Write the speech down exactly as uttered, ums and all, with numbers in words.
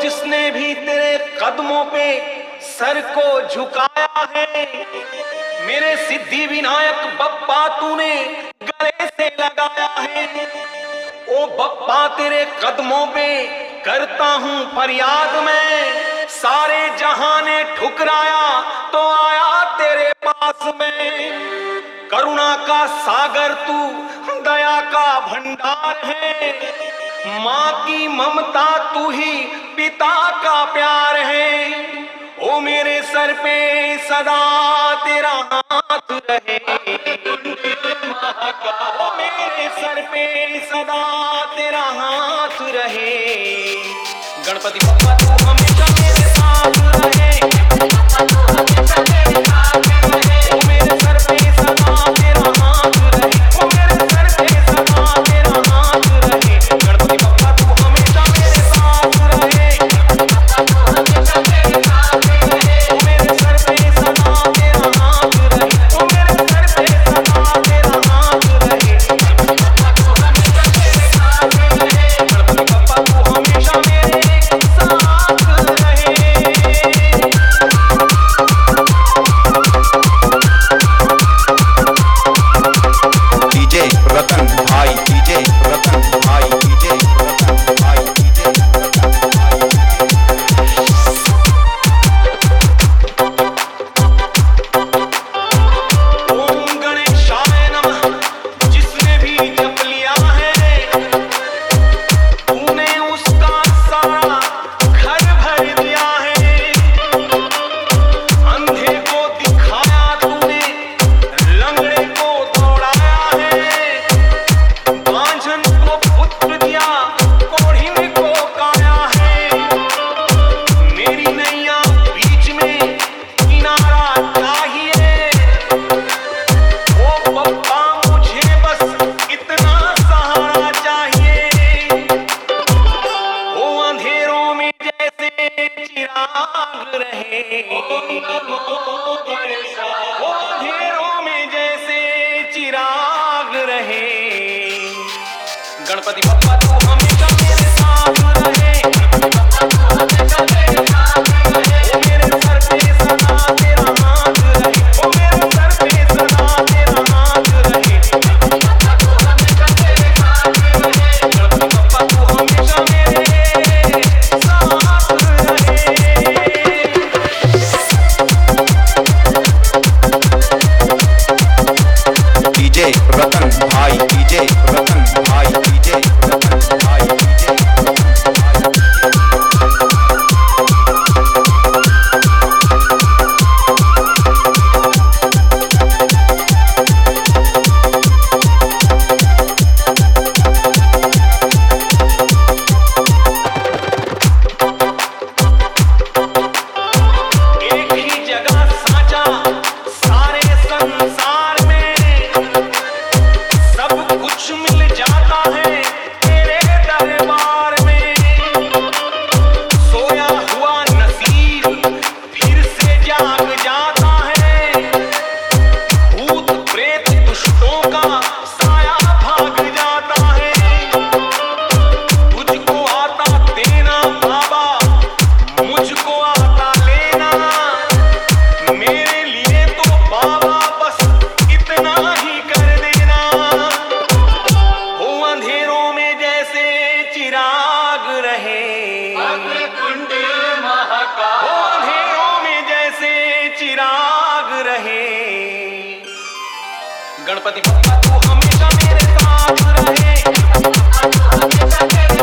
जिसने भी तेरे कदमों पे सर को झुकाया है, मेरे सिद्धि विनायक बप्पा तूने गले से लगाया है। ओ बप्पा तेरे कदमों पे करता हूँ फरियाद मैं, सारे जहां ने ठुकराया तो आया तेरे पास में। करुणा का सागर तू, दया का भंडार है, माँ की ममता तू ही पिता का प्यार है। ओ मेरे सर पे सदा तेरा हाथ रहे, ओ मेरे सर पे सदा तेरा हाथ रहे। गणपति बप्पा तू हमेशा मेरे साथ रहे, ओ मेरे सर पे सदा तेरा हाथ रहे, ओ मेरे सर पे सदा तेरा हाथ रहे। गणपति बप्पा तू हमेशा मेरे साथ रहे, ओ मेरे सर पे सदा तेरा हाथ रहे, ओ मेरे सर पे सदा तेरा हाथ रहे। गणपति बप्पा तू हमेशा मेरे साथ रहे। डीजे रतन भाई, डीजे रतन भाई, डीजे रतन भाई, डीजे रतन भाई। ओम गणेशाय नमः, जिसने भी जप लिया है तूने उसका सारा घर भर दिया है। अंधे को दिखाया तूने, लंगड़े को दौड़ाया है, बांझन को पुत्र दिया, कोढ़िन को काया है। मेरी नैया बीच में किनारा चाहिए, ओ बप्पा मुझे बस इतना सहारा चाहिए। ओ अंधेरों में जैसे चिराग रहे, ओ अंधेरों में जैसे चिराग रहे। गणपति बप्पा तू हमेशा मेरे साथ रहे, ओ मेरे सर पे सदा तेरा हाथ रहे, ओ मेरे सर पे सदा तेरा हाथ रहे। गणपति बप्पा तू हमेशा मेरे साथ रहे। डीजे रतन भाई, डीजे रतन भाई, डीजे रतन भाई, डीजे रतन भाई। एक ही जगह साचा सारे संसार में, सब कुछ मिल जाता है तेरे दरबार में। सोया हुआ नसीब फिर से जाग जाता है, भूत प्रेत दुष्टों का साया भाग जाता है। तुझको आता देना बाबा, मुझको आता लेना, मेरे लिए तो बाबा बस इतना ही कर देना। हो अंधेरों में जैसे चिराग रहे, हो अंधेरों में जैसे चिराग रहे। गणपति बप्पा तू हमेशा मेरे साथ रहे,